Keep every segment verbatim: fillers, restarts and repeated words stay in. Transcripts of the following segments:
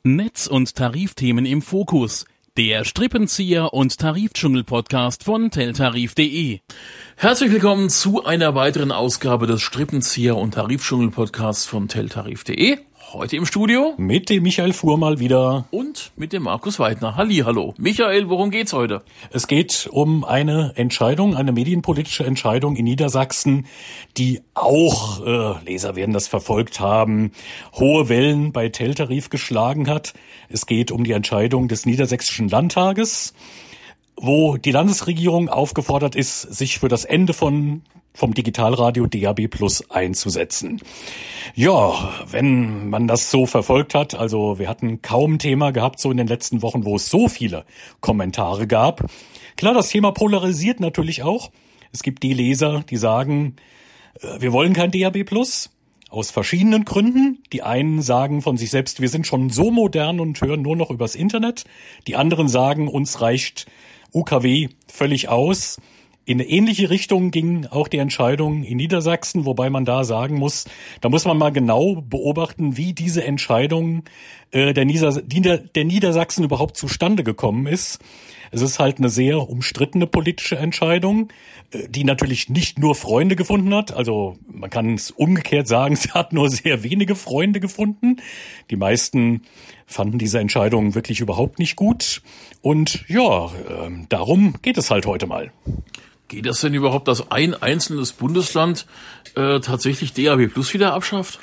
Netz- und Tarifthemen im Fokus. Der Strippenzieher und Tarifdschungel-Podcast von teltarif punkt de. Herzlich willkommen zu einer weiteren Ausgabe des Strippenzieher und Tarifdschungel-Podcasts von teltarif punkt de. Heute im Studio mit dem Michael Fuhr mal wieder und mit dem Markus Weidner. Hallihallo. Michael, worum geht's heute? Es geht um eine Entscheidung, eine medienpolitische Entscheidung in Niedersachsen, die auch, äh, Leser werden das verfolgt haben, hohe Wellen bei Teltarif geschlagen hat. Es geht um die Entscheidung des Niedersächsischen Landtages, wo die Landesregierung aufgefordert ist, sich für das Ende von vom Digitalradio D A B Plus einzusetzen. Ja, wenn man das so verfolgt hat, also wir hatten kaum ein Thema gehabt so in den letzten Wochen, wo es so viele Kommentare gab. Klar, das Thema polarisiert natürlich auch. Es gibt die Leser, die sagen, wir wollen kein D A B Plus. Aus verschiedenen Gründen. Die einen sagen von sich selbst, wir sind schon so modern und hören nur noch übers Internet. Die anderen sagen, uns reicht U K W völlig aus. In eine ähnliche Richtung ging auch die Entscheidung in Niedersachsen, wobei man da sagen muss, da muss man mal genau beobachten, wie diese Entscheidung äh, der, Nieder- der Niedersachsen überhaupt zustande gekommen ist. Es ist halt eine sehr umstrittene politische Entscheidung, äh, die natürlich nicht nur Freunde gefunden hat. Also man kann es umgekehrt sagen, sie hat nur sehr wenige Freunde gefunden. Die meisten fanden diese Entscheidung wirklich überhaupt nicht gut. Und ja, äh, darum geht es halt heute mal. Geht das denn überhaupt, dass ein einzelnes Bundesland äh, tatsächlich D A B Plus wieder abschafft?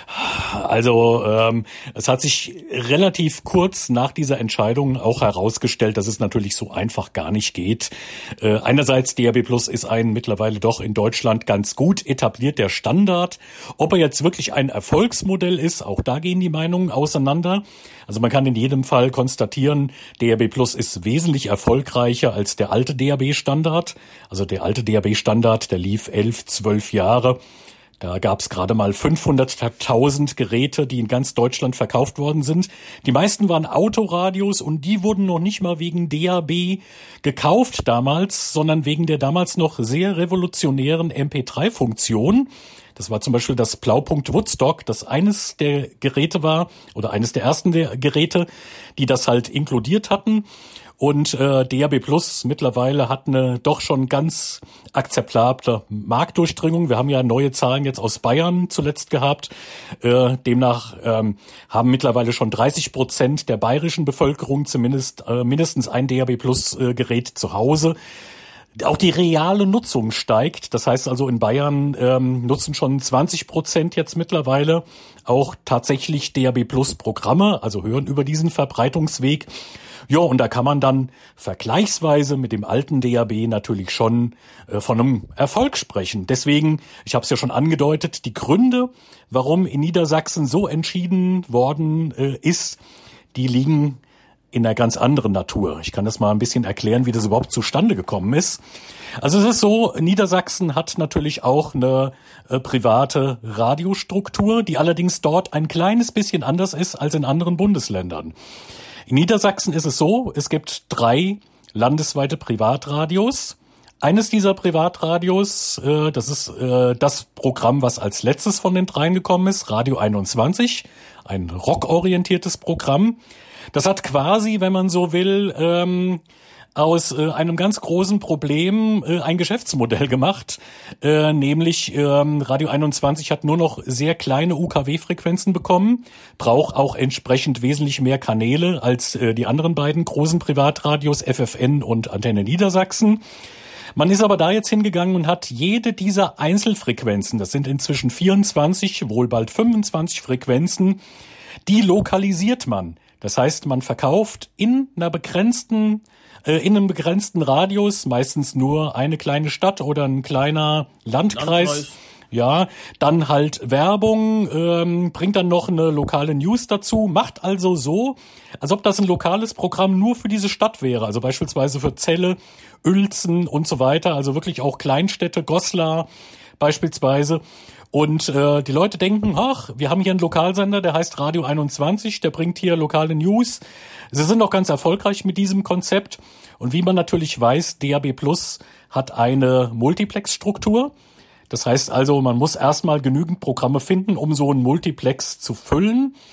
Also ähm, es hat sich relativ kurz nach dieser Entscheidung auch herausgestellt, dass es natürlich so einfach gar nicht geht. Äh, einerseits D A B Plus ist ein mittlerweile doch in Deutschland ganz gut etablierter Standard. Ob er jetzt wirklich ein Erfolgsmodell ist, auch da gehen die Meinungen auseinander. Also man kann in jedem Fall konstatieren, D A B Plus ist wesentlich erfolgreicher als der alte D A B-Standard. Also der alte D A B-Standard, der lief elf, zwölf Jahre. Da gab es gerade mal fünfhunderttausend Geräte, die in ganz Deutschland verkauft worden sind. Die meisten waren Autoradios und die wurden noch nicht mal wegen D A B gekauft damals, sondern wegen der damals noch sehr revolutionären M P drei Funktion. Das war zum Beispiel das Blaupunkt Woodstock, das eines der Geräte war oder eines der ersten der Geräte, die das halt inkludiert hatten. Und äh, D A B Plus mittlerweile hat eine doch schon ganz akzeptable Marktdurchdringung. Wir haben ja neue Zahlen jetzt aus Bayern zuletzt gehabt. Äh, demnach ähm, haben mittlerweile schon dreißig Prozent der bayerischen Bevölkerung zumindest äh, mindestens ein D A B Plus äh, Gerät zu Hause. Auch die reale Nutzung steigt. Das heißt also in Bayern ähm, nutzen schon zwanzig Prozent jetzt mittlerweile auch tatsächlich D A B Plus Programme, also hören über diesen Verbreitungsweg. Ja, und da kann man dann vergleichsweise mit dem alten D A B natürlich schon äh, von einem Erfolg sprechen. Deswegen, ich habe es ja schon angedeutet, die Gründe, warum in Niedersachsen so entschieden worden äh, ist, die liegen in einer ganz anderen Natur. Ich kann das mal ein bisschen erklären, wie das überhaupt zustande gekommen ist. Also es ist so, Niedersachsen hat natürlich auch eine äh, private Radiostruktur, die allerdings dort ein kleines bisschen anders ist als in anderen Bundesländern. In Niedersachsen ist es so, es gibt drei landesweite Privatradios. Eines dieser Privatradios, äh, das ist äh, das Programm, was als letztes von den dreien gekommen ist, Radio einundzwanzig, ein rockorientiertes Programm. Das hat quasi, wenn man so will, ähm, aus äh, einem ganz großen Problem äh, ein Geschäftsmodell gemacht, äh, nämlich ähm, Radio einundzwanzig hat nur noch sehr kleine U K W-Frequenzen bekommen, braucht auch entsprechend wesentlich mehr Kanäle als äh, die anderen beiden großen Privatradios F F N und Antenne Niedersachsen. Man ist aber da jetzt hingegangen und hat jede dieser Einzelfrequenzen, das sind inzwischen vierundzwanzig, wohl bald fünfundzwanzig Frequenzen, die lokalisiert man. Das heißt, man verkauft in einer begrenzten in einem begrenzten Radius, meistens nur eine kleine Stadt oder ein kleiner Landkreis. Landkreis. Ja, dann halt Werbung, ähm, bringt dann noch eine lokale News dazu, macht also so, als ob das ein lokales Programm nur für diese Stadt wäre, also beispielsweise für Celle, Uelzen und so weiter, also wirklich auch Kleinstädte, Goslar beispielsweise. Und äh, die Leute denken, ach, wir haben hier einen Lokalsender, der heißt Radio einundzwanzig, der bringt hier lokale News. Sie sind auch ganz erfolgreich mit diesem Konzept. Und wie man natürlich weiß, D A B Plus hat eine Multiplex-Struktur. Das heißt also, man muss erstmal genügend Programme finden, um so einen Multiplex zu füllen.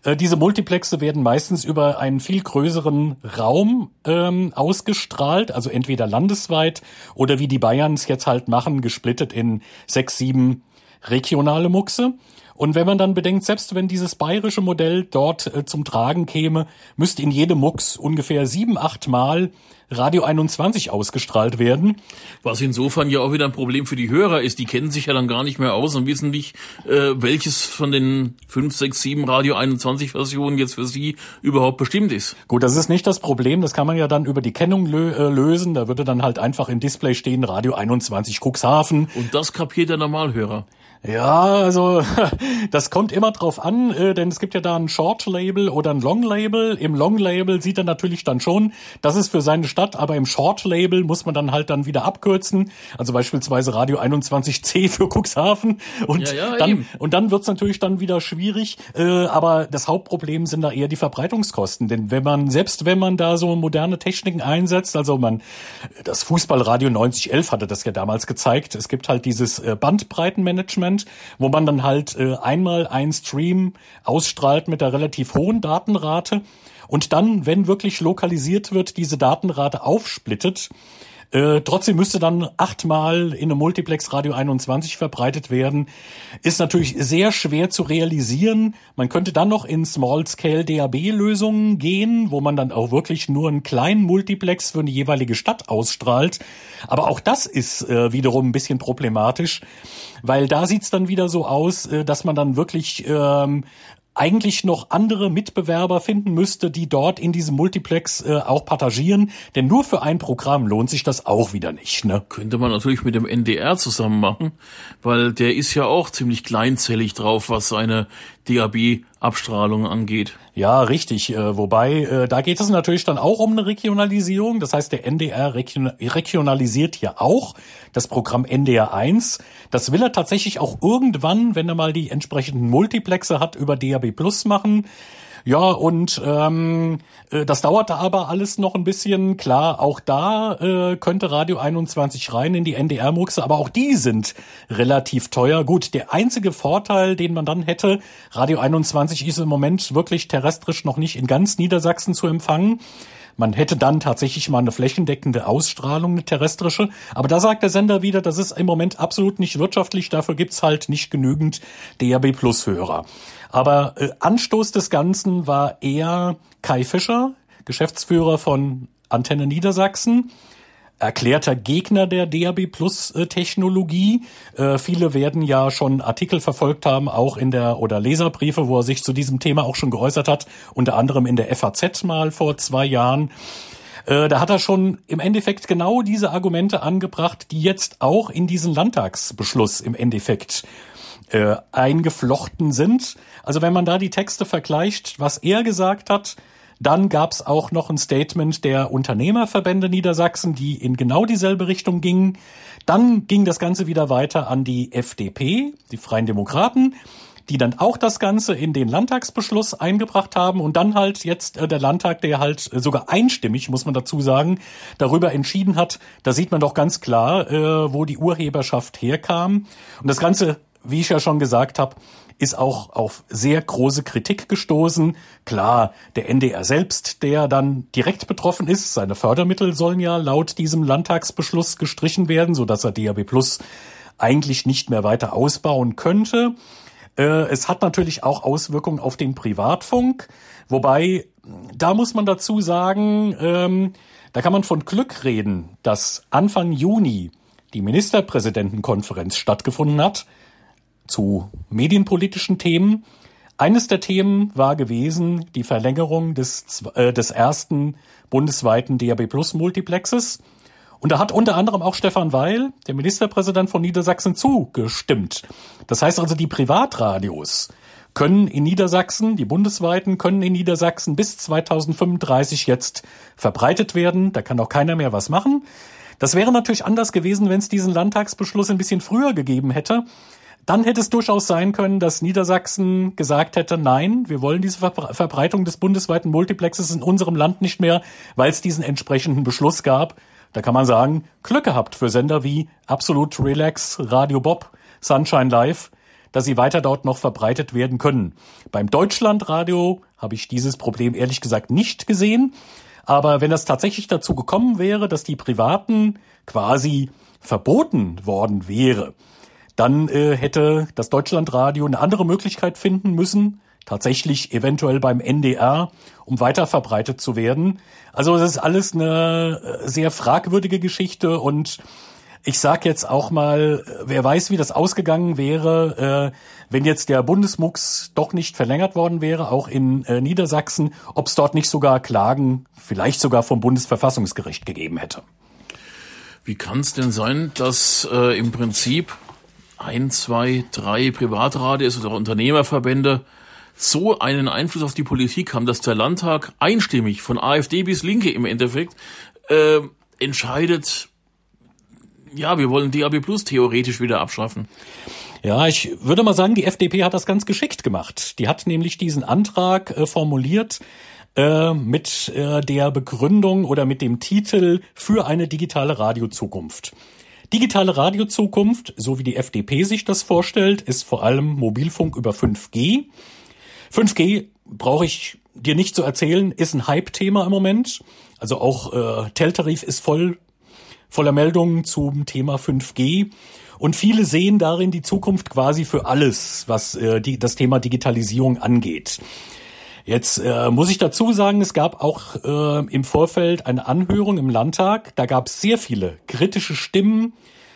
Äh, diese Multiplexe werden meistens über einen viel größeren Raum ähm, ausgestrahlt, also entweder landesweit oder wie die Bayerns jetzt halt machen, gesplittet in sechs, sieben regionale Muxe. Und wenn man dann bedenkt, selbst wenn dieses bayerische Modell dort äh, zum Tragen käme, müsste in jedem Mux ungefähr sieben, acht Mal Radio einundzwanzig ausgestrahlt werden. Was insofern ja auch wieder ein Problem für die Hörer ist. Die kennen sich ja dann gar nicht mehr aus und wissen nicht, äh, welches von den fünf, sechs, sieben Radio einundzwanzig Versionen jetzt für sie überhaupt bestimmt ist. Gut, das ist nicht das Problem. Das kann man ja dann über die Kennung lö- äh, lösen. Da würde dann halt einfach im Display stehen Radio einundzwanzig Cuxhaven. Und das kapiert der Normalhörer. Ja, also das kommt immer drauf an, äh, denn es gibt ja da ein Short-Label oder ein Long-Label. Im Long-Label sieht er natürlich dann schon, das ist für seine Stadt, aber im Short-Label muss man dann halt dann wieder abkürzen. Also beispielsweise Radio einundzwanzig C für Cuxhaven. Und ja, ja, dann eben. und dann wird's natürlich dann wieder schwierig. Äh, aber das Hauptproblem sind da eher die Verbreitungskosten. Denn wenn man, selbst wenn man da so moderne Techniken einsetzt, also man, das Fußballradio neunzig elf hatte das ja damals gezeigt, es gibt halt dieses äh, Bandbreitenmanagement, wo man dann halt äh, einmal einen Stream ausstrahlt mit einer relativ hohen Datenrate und dann, wenn wirklich lokalisiert wird, diese Datenrate aufsplittet. Äh, trotzdem müsste dann achtmal in einem Multiplex Radio einundzwanzig verbreitet werden. Ist natürlich sehr schwer zu realisieren. Man könnte dann noch in Small-Scale-D A B-Lösungen gehen, wo man dann auch wirklich nur einen kleinen Multiplex für eine jeweilige Stadt ausstrahlt. Aber auch das ist äh, wiederum ein bisschen problematisch, weil da sieht's dann wieder so aus, äh, dass man dann wirklich ähm, eigentlich noch andere Mitbewerber finden müsste, die dort in diesem Multiplex äh, auch partagieren. Denn nur für ein Programm lohnt sich das auch wieder nicht, ne? Könnte man natürlich mit dem N D R zusammen machen, weil der ist ja auch ziemlich kleinzellig drauf, was seine D A B-Abstrahlung angeht. Ja, richtig. Äh, wobei, äh, da geht es natürlich dann auch um eine Regionalisierung. Das heißt, der N D R region- regionalisiert ja auch das Programm N D R eins. Das will er tatsächlich auch irgendwann, wenn er mal die entsprechenden Multiplexe hat, über D A B Plus machen. Ja, und ähm, äh, das dauerte aber alles noch ein bisschen. Klar, auch da äh, könnte Radio einundzwanzig rein in die N D R-Muxe, aber auch die sind relativ teuer. Gut, der einzige Vorteil, den man dann hätte, Radio einundzwanzig ist im Moment wirklich terrestrisch noch nicht in ganz Niedersachsen zu empfangen. Man hätte dann tatsächlich mal eine flächendeckende Ausstrahlung, eine terrestrische. Aber da sagt der Sender wieder, das ist im Moment absolut nicht wirtschaftlich. Dafür gibt's halt nicht genügend D A B Plus Hörer. Aber äh, Anstoß des Ganzen war eher Kai Fischer, Geschäftsführer von Antenne Niedersachsen, erklärter Gegner der D A B Plus Technologie. Äh, viele werden ja schon Artikel verfolgt haben, auch in der, oder Leserbriefe, wo er sich zu diesem Thema auch schon geäußert hat, unter anderem in der F A Z mal vor zwei Jahren. Äh, da hat er schon im Endeffekt genau diese Argumente angebracht, die jetzt auch in diesen Landtagsbeschluss im Endeffekt äh, eingeflochten sind. Also wenn man da die Texte vergleicht, was er gesagt hat, dann gab's auch noch ein Statement der Unternehmerverbände Niedersachsen, die in genau dieselbe Richtung gingen. Dann ging das Ganze wieder weiter an die F D P, die Freien Demokraten, die dann auch das Ganze in den Landtagsbeschluss eingebracht haben. Und dann halt jetzt äh, der Landtag, der halt äh, sogar einstimmig, muss man dazu sagen, darüber entschieden hat. Da sieht man doch ganz klar, äh, wo die Urheberschaft herkam. Und das Ganze, wie ich ja schon gesagt habe, ist auch auf sehr große Kritik gestoßen. Klar, der N D R selbst, der dann direkt betroffen ist, seine Fördermittel sollen ja laut diesem Landtagsbeschluss gestrichen werden, sodass er D A B Plus eigentlich nicht mehr weiter ausbauen könnte. Äh, es hat natürlich auch Auswirkungen auf den Privatfunk, wobei, da muss man dazu sagen, ähm, da kann man von Glück reden, dass Anfang Juni die Ministerpräsidentenkonferenz stattgefunden hat, zu medienpolitischen Themen. Eines der Themen war gewesen die Verlängerung des, äh, des ersten bundesweiten D A B Plus Multiplexes. Und da hat unter anderem auch Stefan Weil, der Ministerpräsident von Niedersachsen, zugestimmt. Das heißt also, die Privatradios können in Niedersachsen, die bundesweiten, können in Niedersachsen bis zweitausendfünfunddreißig jetzt verbreitet werden. Da kann auch keiner mehr was machen. Das wäre natürlich anders gewesen, wenn es diesen Landtagsbeschluss ein bisschen früher gegeben hätte. Dann hätte es durchaus sein können, dass Niedersachsen gesagt hätte, nein, wir wollen diese Verbreitung des bundesweiten Multiplexes in unserem Land nicht mehr, weil es diesen entsprechenden Beschluss gab. Da kann man sagen, Glück gehabt für Sender wie Absolut Relax, Radio Bob, Sunshine Live. dass sie weiter dort noch verbreitet werden können. Beim Deutschlandradio habe ich dieses Problem ehrlich gesagt nicht gesehen. Aber wenn es tatsächlich dazu gekommen wäre, dass die Privaten quasi verboten worden wäre, dann äh, hätte das Deutschlandradio eine andere Möglichkeit finden müssen, tatsächlich eventuell beim N D R, um weiter verbreitet zu werden. Also es ist alles eine sehr fragwürdige Geschichte und ich sag jetzt auch mal, wer weiß, wie das ausgegangen wäre, äh, wenn jetzt der Bundesmux doch nicht verlängert worden wäre, auch in äh, Niedersachsen, ob es dort nicht sogar Klagen, vielleicht sogar vom Bundesverfassungsgericht gegeben hätte. Wie kann es denn sein, dass äh, im Prinzip ein, zwei, drei Privatradios oder Unternehmerverbände so einen Einfluss auf die Politik haben, dass der Landtag einstimmig von AfD bis Linke im Endeffekt äh, entscheidet, ja, wir wollen D A B Plus theoretisch wieder abschaffen. Ja, ich würde mal sagen, die F D P hat das ganz geschickt gemacht. Die hat nämlich diesen Antrag äh, formuliert äh, mit äh, der Begründung oder mit dem Titel für eine digitale Radiozukunft. Digitale Radiozukunft, so wie die F D P sich das vorstellt, ist vor allem Mobilfunk über fünf G. fünf G brauche ich dir nicht zu erzählen, ist ein Hype-Thema im Moment. Also auch äh, Teltarif ist voll voller Meldungen zum Thema fünf G. Und viele sehen darin die Zukunft quasi für alles, was äh, die, das Thema Digitalisierung angeht. Jetzt äh, muss ich dazu sagen, es gab auch äh, im Vorfeld eine Anhörung im Landtag. Da gab es sehr viele kritische Stimmen.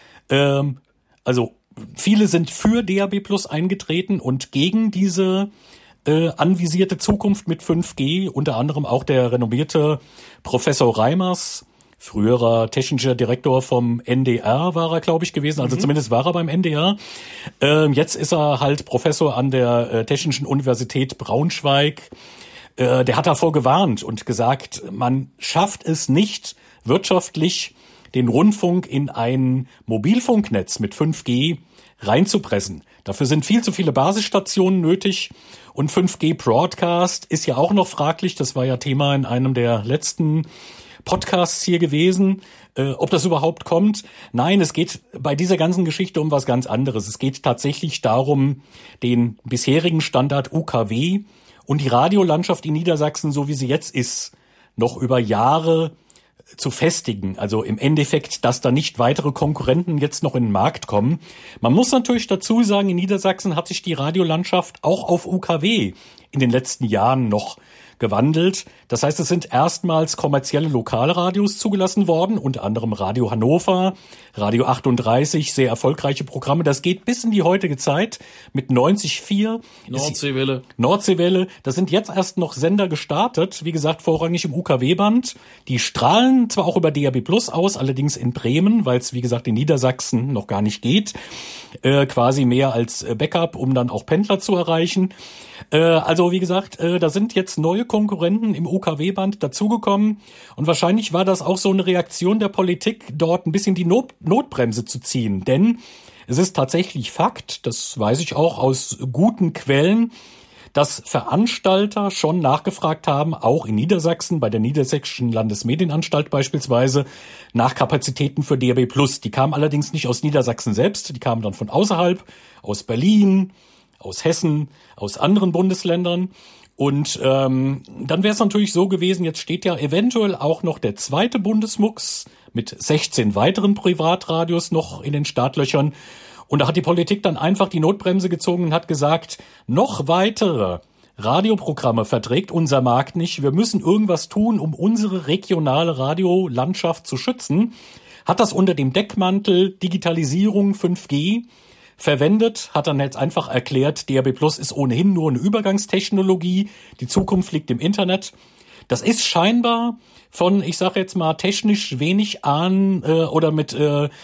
Ähm, also viele sind für D A B Plus eingetreten und gegen diese äh, anvisierte Zukunft mit fünf G. Unter anderem auch der renommierte Professor Reimers, früherer technischer Direktor vom N D R war er, glaube ich, gewesen. Also mhm. zumindest war er beim N D R. Ähm, jetzt ist er halt Professor an der äh, Technischen Universität Braunschweig. Äh, der hat davor gewarnt und gesagt, man schafft es nicht wirtschaftlich, den Rundfunk in ein Mobilfunknetz mit fünf G reinzupressen. Dafür sind viel zu viele Basisstationen nötig. Und fünf G Broadcast ist ja auch noch fraglich. Das war ja Thema in einem der letzten Podcasts hier gewesen, äh, ob das überhaupt kommt. Nein, es geht bei dieser ganzen Geschichte um was ganz anderes. Es geht tatsächlich darum, den bisherigen Standard U K W und die Radiolandschaft in Niedersachsen, so wie sie jetzt ist, noch über Jahre zu festigen. Also im Endeffekt, dass da nicht weitere Konkurrenten jetzt noch in den Markt kommen. Man muss natürlich dazu sagen, in Niedersachsen hat sich die Radiolandschaft auch auf U K W in den letzten Jahren noch gewandelt. Das heißt, es sind erstmals kommerzielle Lokalradios zugelassen worden, unter anderem Radio Hannover, Radio achtunddreißig, sehr erfolgreiche Programme. Das geht bis in die heutige Zeit mit neunzig Komma vier. Nordseewelle. Nordseewelle. Das sind jetzt erst noch Sender gestartet, wie gesagt, vorrangig im U K W-Band. Die strahlen zwar auch über D A B Plus aus, allerdings in Bremen, weil es, wie gesagt, in Niedersachsen noch gar nicht geht. Äh, quasi mehr als Backup, um dann auch Pendler zu erreichen. Äh, also wie gesagt, äh, da sind jetzt neue Konkurrenten im U K W-Band dazugekommen und wahrscheinlich war das auch so eine Reaktion der Politik, dort ein bisschen die Not- Notbremse zu ziehen. Denn es ist tatsächlich Fakt, das weiß ich auch aus guten Quellen, dass Veranstalter schon nachgefragt haben, auch in Niedersachsen, bei der Niedersächsischen Landesmedienanstalt beispielsweise, nach Kapazitäten für D A B Plus. Die kamen allerdings nicht aus Niedersachsen selbst, die kamen dann von außerhalb, aus Berlin, aus Hessen, aus anderen Bundesländern. Und ähm, dann wäre es natürlich so gewesen, jetzt steht ja eventuell auch noch der zweite Bundesmux mit sechzehn weiteren Privatradios noch in den Startlöchern. Und da hat die Politik dann einfach die Notbremse gezogen und hat gesagt, noch weitere Radioprogramme verträgt unser Markt nicht. Wir müssen irgendwas tun, um unsere regionale Radiolandschaft zu schützen. Hat das unter dem Deckmantel Digitalisierung fünf G verwendet, hat dann jetzt einfach erklärt, D A B Plus ist ohnehin nur eine Übergangstechnologie, die Zukunft liegt im Internet. Das ist scheinbar von, ich sage jetzt mal, technisch wenig Ahnen äh, oder mit äh, äh,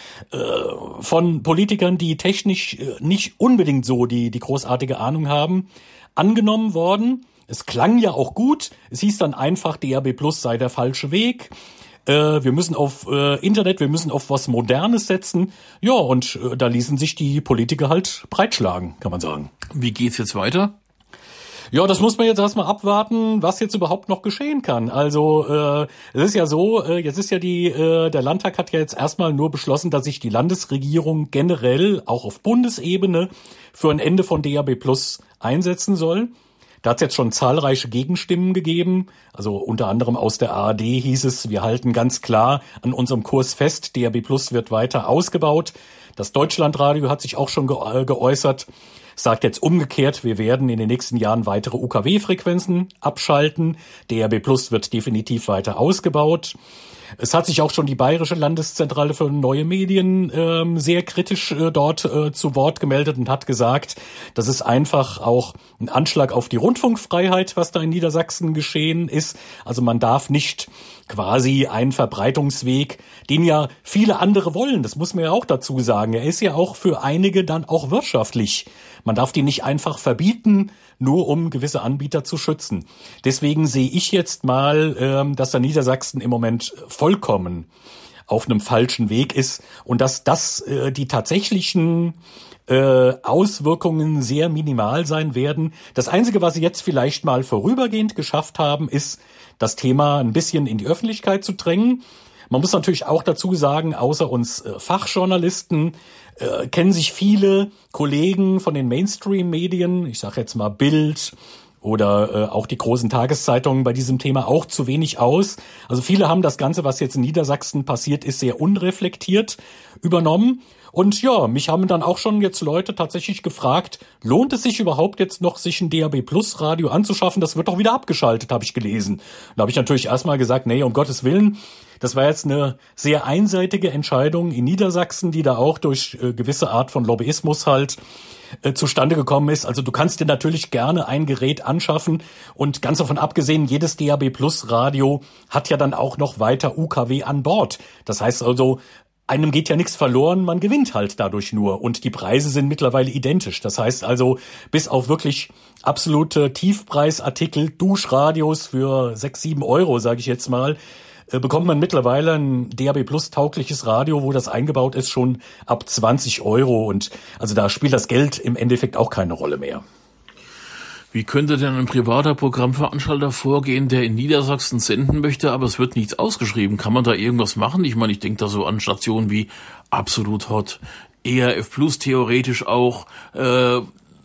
von Politikern, die technisch äh, nicht unbedingt so die die großartige Ahnung haben, angenommen worden. Es klang ja auch gut. Es hieß dann einfach, D A B Plus sei der falsche Weg. Äh, wir müssen auf äh, Internet, wir müssen auf was Modernes setzen. Ja, und äh, da ließen sich die Politiker halt breitschlagen, kann man sagen. Wie geht's jetzt weiter? Ja, das muss man jetzt erstmal abwarten, was jetzt überhaupt noch geschehen kann. Also äh, es ist ja so, äh, jetzt ist ja die, äh, der Landtag hat ja jetzt erstmal nur beschlossen, dass sich die Landesregierung generell auch auf Bundesebene für ein Ende von D A B Plus einsetzen soll. Da hat es jetzt schon zahlreiche Gegenstimmen gegeben. Also unter anderem aus der A R D hieß es, wir halten ganz klar an unserem Kurs fest, D A B Plus wird weiter ausgebaut. Das Deutschlandradio hat sich auch schon ge- äh, geäußert. Sagt jetzt umgekehrt, wir werden in den nächsten Jahren weitere U K W-Frequenzen abschalten. D A B Plus wird definitiv weiter ausgebaut. Es hat sich auch schon die Bayerische Landeszentrale für neue Medien ähm, sehr kritisch äh, dort äh, zu Wort gemeldet und hat gesagt, das ist einfach auch ein Anschlag auf die Rundfunkfreiheit, was da in Niedersachsen geschehen ist. Also man darf nicht quasi einen Verbreitungsweg, den ja viele andere wollen, das muss man ja auch dazu sagen. Er ist ja auch für einige dann auch wirtschaftlich. Man darf die nicht einfach verbieten, nur um gewisse Anbieter zu schützen. Deswegen sehe ich jetzt mal, ähm, dass da Niedersachsen im Moment vollkommen auf einem falschen Weg ist und dass das äh, die tatsächlichen äh, Auswirkungen sehr minimal sein werden. Das Einzige, was sie jetzt vielleicht mal vorübergehend geschafft haben, ist, das Thema ein bisschen in die Öffentlichkeit zu drängen. Man muss natürlich auch dazu sagen, außer uns äh, Fachjournalisten äh, kennen sich viele Kollegen von den Mainstream-Medien, ich sage jetzt mal Bild oder äh, auch die großen Tageszeitungen bei diesem Thema auch zu wenig aus. Also viele haben das Ganze, was jetzt in Niedersachsen passiert ist, sehr unreflektiert übernommen. Und ja, mich haben dann auch schon jetzt Leute tatsächlich gefragt, lohnt es sich überhaupt jetzt noch, sich ein D A B Plus Radio anzuschaffen? Das wird doch wieder abgeschaltet, habe ich gelesen. Da habe ich natürlich erstmal gesagt, nee, um Gottes Willen, das war jetzt eine sehr einseitige Entscheidung in Niedersachsen, die da auch durch äh, gewisse Art von Lobbyismus halt äh, zustande gekommen ist. Also du kannst dir natürlich gerne ein Gerät anschaffen und ganz davon abgesehen, jedes D A B Plus Radio hat ja dann auch noch weiter U K W an Bord. Das heißt also, einem geht ja nichts verloren, man gewinnt halt dadurch nur. Und die Preise sind mittlerweile identisch. Das heißt also, bis auf wirklich absolute Tiefpreisartikel, Duschradios für sechs, sieben Euro, sage ich jetzt mal, äh, bekommt man mittlerweile ein D A B Plus taugliches Radio, wo das eingebaut ist, schon ab zwanzig Euro. Und also da spielt das Geld im Endeffekt auch keine Rolle mehr. Wie könnte denn ein privater Programmveranstalter vorgehen, der in Niedersachsen senden möchte, aber es wird nichts ausgeschrieben? Kann man da irgendwas machen? Ich meine, ich denke da so an Stationen wie Absolut Hot, E R F Plus theoretisch auch, äh,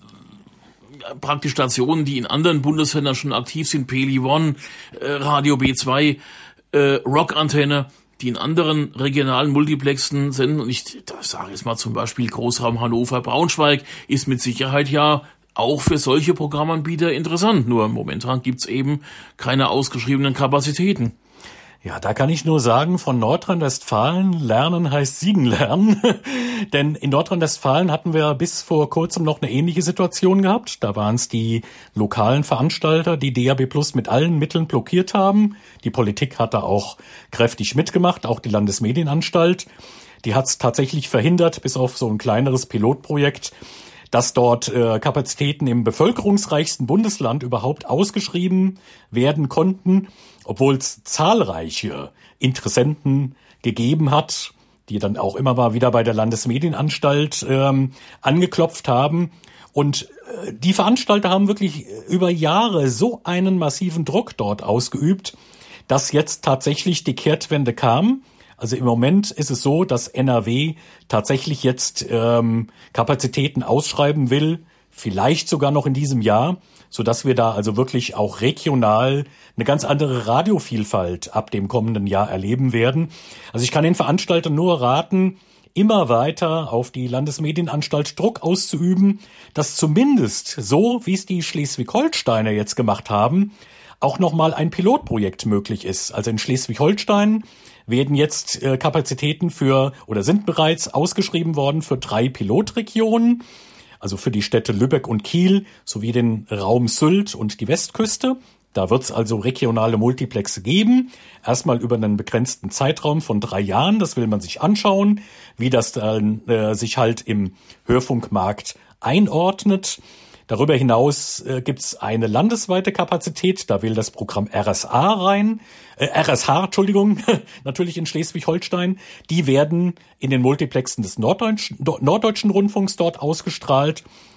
praktisch Stationen, die in anderen Bundesländern schon aktiv sind, Peli One, äh, Radio B zwei, äh, Rockantenne, die in anderen regionalen Multiplexen senden. Und ich da sage jetzt mal zum Beispiel Großraum Hannover, Braunschweig ist mit Sicherheit ja auch für solche Programmanbieter interessant. Nur momentan gibt's eben keine ausgeschriebenen Kapazitäten. Ja, da kann ich nur sagen, von Nordrhein-Westfalen lernen heißt Siegen lernen. Denn in Nordrhein-Westfalen hatten wir bis vor kurzem noch eine ähnliche Situation gehabt. Da waren es die lokalen Veranstalter, die D A B Plus mit allen Mitteln blockiert haben. Die Politik hat da auch kräftig mitgemacht, auch die Landesmedienanstalt. Die hat es tatsächlich verhindert, bis auf so ein kleineres Pilotprojekt, dass dort äh, Kapazitäten im bevölkerungsreichsten Bundesland überhaupt ausgeschrieben werden konnten, obwohl es zahlreiche Interessenten gegeben hat, die dann auch immer mal wieder bei der Landesmedienanstalt ähm, angeklopft haben. Und äh, die Veranstalter haben wirklich über Jahre so einen massiven Druck dort ausgeübt, dass jetzt tatsächlich die Kehrtwende kam. Also im Moment ist es so, dass N R W tatsächlich jetzt ähm, Kapazitäten ausschreiben will, vielleicht sogar noch in diesem Jahr, sodass wir da also wirklich auch regional eine ganz andere Radiovielfalt ab dem kommenden Jahr erleben werden. Also ich kann den Veranstaltern nur raten, immer weiter auf die Landesmedienanstalt Druck auszuüben, dass zumindest so, wie es die Schleswig-Holsteiner jetzt gemacht haben, auch nochmal ein Pilotprojekt möglich ist. Also in Schleswig-Holstein werden jetzt äh, Kapazitäten für oder sind bereits ausgeschrieben worden für drei Pilotregionen, also für die Städte Lübeck und Kiel sowie den Raum Sylt und die Westküste. Da wird es also regionale Multiplexe geben, erstmal über einen begrenzten Zeitraum von drei Jahren. Das will man sich anschauen, wie das dann äh, sich halt im Hörfunkmarkt einordnet. Darüber hinaus äh, gibt's eine landesweite Kapazität, da will das Programm R S A rein, äh, R S H, Entschuldigung, natürlich in Schleswig-Holstein. Die werden in den Multiplexen des Norddeutschen, Norddeutschen Rundfunks dort ausgestrahlt.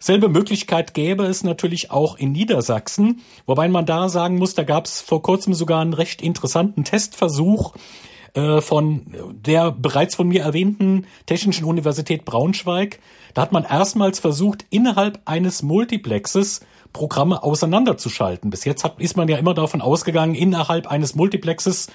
Selbe Möglichkeit gäbe es natürlich auch in Niedersachsen, wobei man da sagen muss, da gab es vor kurzem sogar einen recht interessanten Testversuch äh, von der bereits von mir erwähnten Technischen Universität Braunschweig. Da hat man erstmals versucht, innerhalb eines Multiplexes Programme auseinanderzuschalten. Bis jetzt hat, ist man ja immer davon ausgegangen, innerhalb eines Multiplexes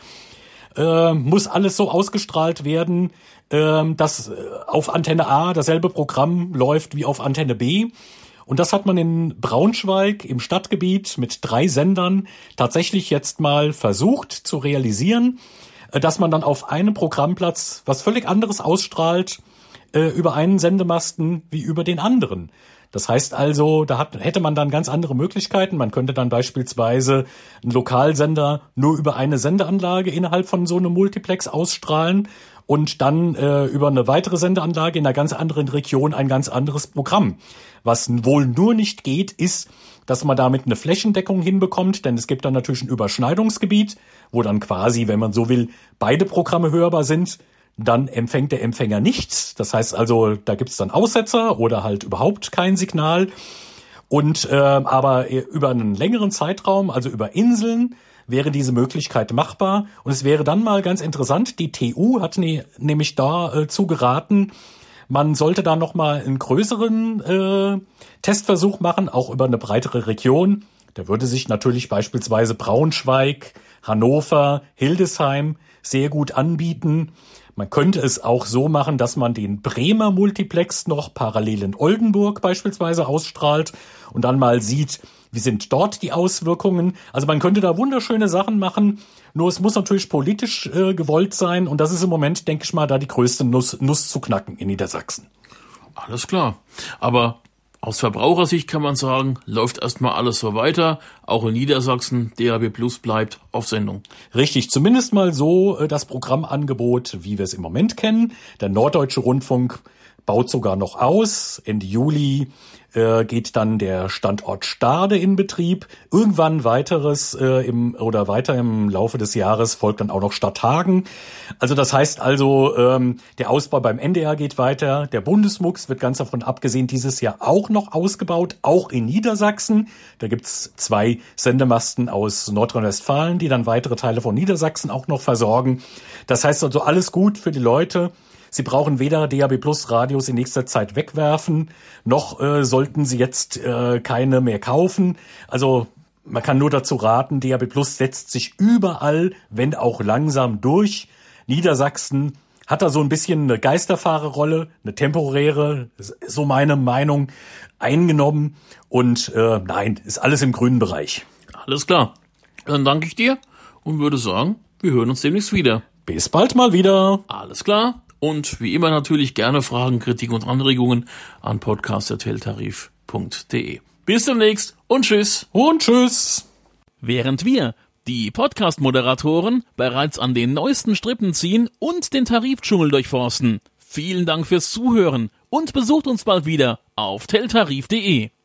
äh, muss alles so ausgestrahlt werden, äh, dass auf Antenne A dasselbe Programm läuft wie auf Antenne B. Und das hat man in Braunschweig im Stadtgebiet mit drei Sendern tatsächlich jetzt mal versucht zu realisieren, äh, dass man dann auf einem Programmplatz was völlig anderes ausstrahlt äh, über einen Sendemasten wie über den anderen. Das heißt also, da hat, hätte man dann ganz andere Möglichkeiten. Man könnte dann beispielsweise einen Lokalsender nur über eine Sendeanlage innerhalb von so einem Multiplex ausstrahlen und dann äh, über eine weitere Sendeanlage in einer ganz anderen Region ein ganz anderes Programm. Was wohl nur nicht geht, ist, dass man damit eine Flächendeckung hinbekommt, denn es gibt dann natürlich ein Überschneidungsgebiet, wo dann quasi, wenn man so will, beide Programme hörbar sind. Dann empfängt der Empfänger nichts. Das heißt also, da gibt's dann Aussetzer oder halt überhaupt kein Signal. Und äh, aber über einen längeren Zeitraum, also über Inseln, wäre diese Möglichkeit machbar. Und es wäre dann mal ganz interessant, die T U hat ne, nämlich dazu äh, geraten, man sollte da nochmal einen größeren äh, Testversuch machen, auch über eine breitere Region. Da würde sich natürlich beispielsweise Braunschweig, Hannover, Hildesheim sehr gut anbieten. Man könnte es auch so machen, dass man den Bremer Multiplex noch parallel in Oldenburg beispielsweise ausstrahlt und dann mal sieht, wie sind dort die Auswirkungen. Also man könnte da wunderschöne Sachen machen, nur es muss natürlich politisch äh, gewollt sein und das ist im Moment, denke ich mal, da die größte Nuss, Nuss zu knacken in Niedersachsen. Alles klar, aber aus Verbrauchersicht kann man sagen, läuft erstmal alles so weiter. Auch in Niedersachsen, D A B Plus bleibt auf Sendung. Richtig, zumindest mal so das Programmangebot, wie wir es im Moment kennen. Der Norddeutsche Rundfunk baut sogar noch aus. Ende Juli äh, geht dann der Standort Stade in Betrieb. Irgendwann weiteres äh, im oder weiter im Laufe des Jahres folgt dann auch noch Stadthagen. Also das heißt also, ähm, der Ausbau beim N D R geht weiter. Der Bundesmux wird ganz davon abgesehen dieses Jahr auch noch ausgebaut, auch in Niedersachsen. Da gibt's zwei Sendemasten aus Nordrhein-Westfalen, die dann weitere Teile von Niedersachsen auch noch versorgen. Das heißt also alles gut für die Leute. Sie brauchen weder D A B Plus Radios in nächster Zeit wegwerfen, noch äh, sollten Sie jetzt äh, keine mehr kaufen. Also man kann nur dazu raten, D A B Plus setzt sich überall, wenn auch langsam, durch. Niedersachsen hat da so ein bisschen eine Geisterfahrerrolle, eine temporäre, so meine Meinung, eingenommen. Und äh, nein, ist alles im grünen Bereich. Alles klar. Dann danke ich dir und würde sagen, wir hören uns demnächst wieder. Bis bald mal wieder. Alles klar. Und wie immer natürlich gerne Fragen, Kritik und Anregungen an podcast punkt teltarif punkt de. Bis demnächst und tschüss. Und tschüss. Während wir, die Podcast-Moderatoren, bereits an den neuesten Strippen ziehen und den Tarifdschungel durchforsten. Vielen Dank fürs Zuhören und besucht uns bald wieder auf teltarif punkt de.